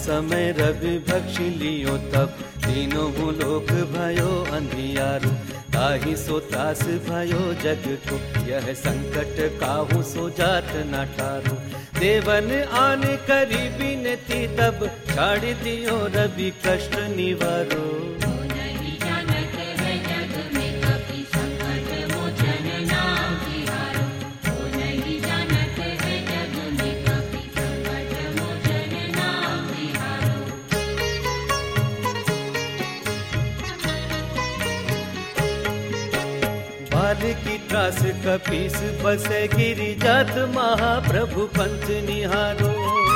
समय रवि भक्षी लियो तब तीनों लोक भयो अंधियारो। ताहि सो त्रास भयो जग को यह संकट काहू सो जात न ठारो। देवन आन करी बिनती तब छाड़ दियो रवि कष्ट निवारो। बाल की त्रास कपीस बसे गिरि जात महाप्रभु पंथ निहारो।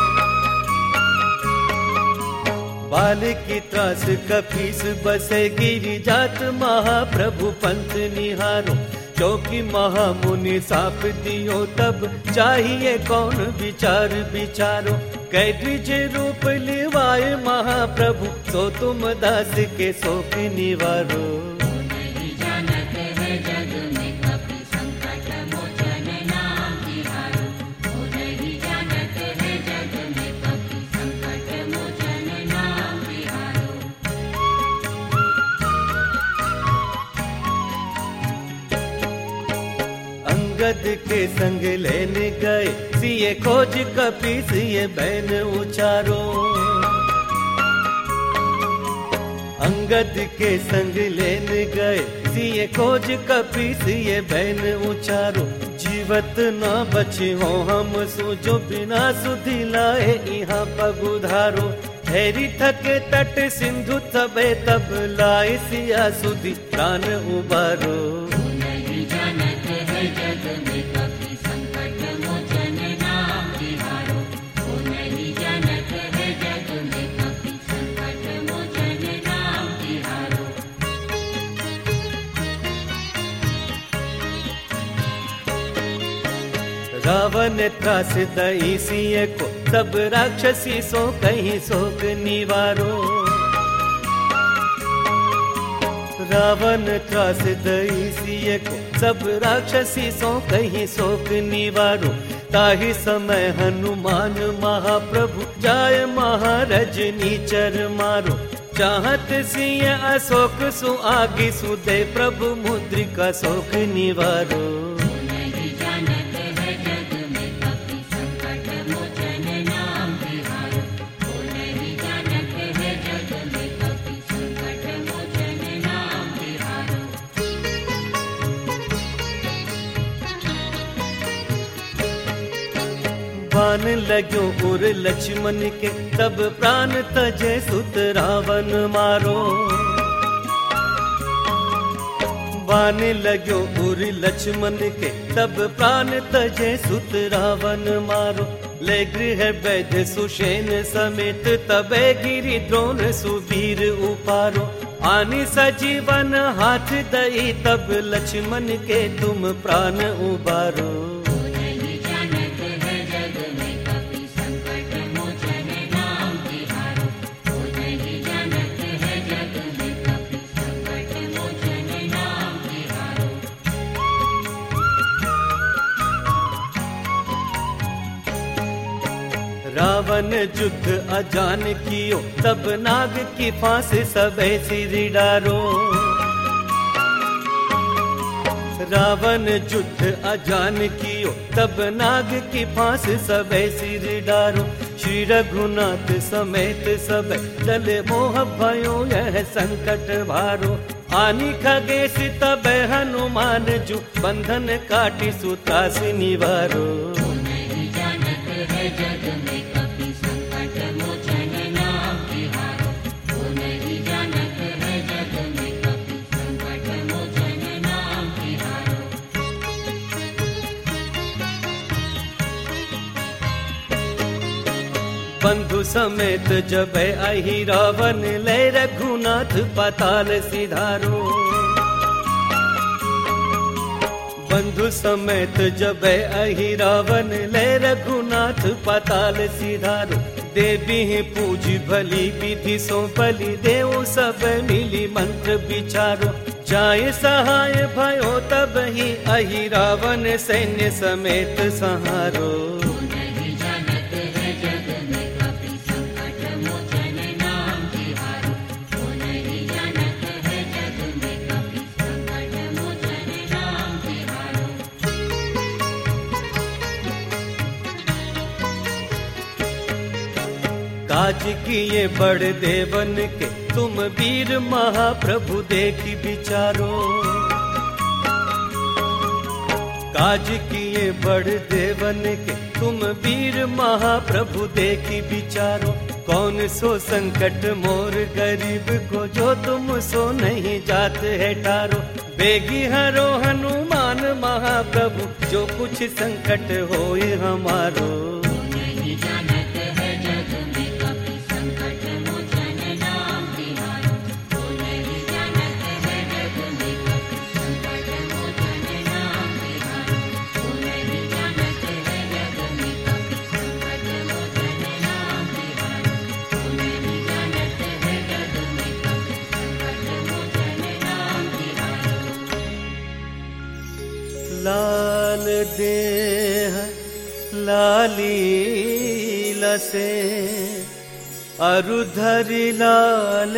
बाल की त्रास कपीस बसे गिरि जात महाप्रभु पंथ निहारो। चौकी महामुनि साप दियो तब चाहिए कौन विचार विचारो। कै द्विज रूप लिवाए महाप्रभु सो तुम दास के शोक निवारो। अंगद के संग लेने गए सिए खोज कपीस ये बैन उचारो। अंगद के संग लेने गए सिए खोज कपीस ये बैन उचारो। जीवत न बचे हो हम सूझो बिना सुधि लाए यहाँ पगुधारो। हैरी थके तट सिंधु तबे तब लाए सिया सुधि प्राण उबारो। रावण त्रास दई सिए को तब राक्षसी सो कहीं शोक निवारो। रावण त्रास दई सिए को सब राक्षसी सो कहीं शोक निवारो। ताहि समय हनुमान महाप्रभु जाय महारजनी चर मारो। चाहत सिंह अशोक सु आगे सुदे प्रभु मुद्रिका शोक निवारो। बाण लग्यो उर लक्ष्मण के तब प्राण तजे सुत रावण मारो। बाण लग्यो उर लक्ष्मण के तब प्राण तजे सुत रावण मारो। ले गृह वैद्य सुषेण समेत तबे गिरि द्रोण सुवीर उपारो। आनि सजीवन हाथ दई तब लक्ष्मण के तुम प्राण उबारो। रावण युद्ध अजान कियो तब नाग की फांस सबे सिर डारो। रावण युद्ध अजान कियो तब नाग की फांस सबे सिर डारो। श्री रघुनाथ समेत सब चले मोह भयो यह संकट भारो। आनि खगेश तब हनुमान जु बंधन काटी सुतास निवारो। बंधु समेत जब अहि रावण ले रघुनाथ पाताल सिधारो। बंधु समेत जब अहि रावण ले रघुनाथ पाताल सिधारो। देवी पूज भली विधि सो बलि देव सब मिली मंत्र विचारो। जाय सहाय भयो तब ही अहि रावण सैन्य समेत सहारो। नहीं जानत है जग में कपि संकट मोचन काज किए बड़ देवन के तुम वीर महाप्रभु देखी विचारो। काज किए बड़ देवन के तुम वीर महाप्रभु देखी विचारो। कौन सो संकट मोर गरीब को जो तुम सो नहीं जात है टारो। बेगी हरो हनुमान महाप्रभु जो कुछ संकट होए हमारो। नहीं जानत है जग में कपि संकट मोचन नाम तिहारो। वो नहीं जानत है जग में कपि संकट मोचन नाम तिहारो। वो नहीं जानत है जग में कपि संकट मोचन नाम तिहारो। वो नहीं जानत है जग में कपि संकट मोचन नाम तिहारो। लाल देह लाली लसे अरुधरि लाल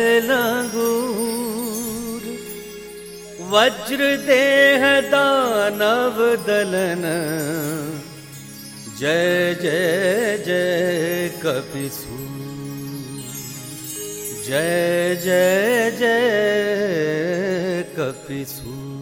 लंगूर। वज्र देह दानव दलन जय जय जय कपिसूर। जय जय जय कपिसूर।